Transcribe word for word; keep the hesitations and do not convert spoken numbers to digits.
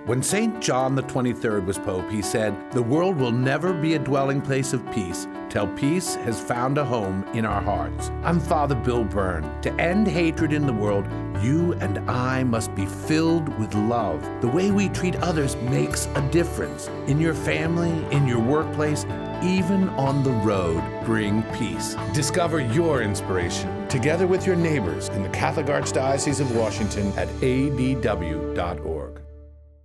When Saint John the twenty-third was Pope, he said, "The world will never be a dwelling place of peace till peace has found a home in our hearts." I'm Father Bill Byrne. To end hatred in the world, you and I must be filled with love. The way we treat others makes a difference. In your family, in your workplace, even on the road, bring peace. Discover your inspiration together with your neighbors in the Catholic Archdiocese of Washington at A D W dot org.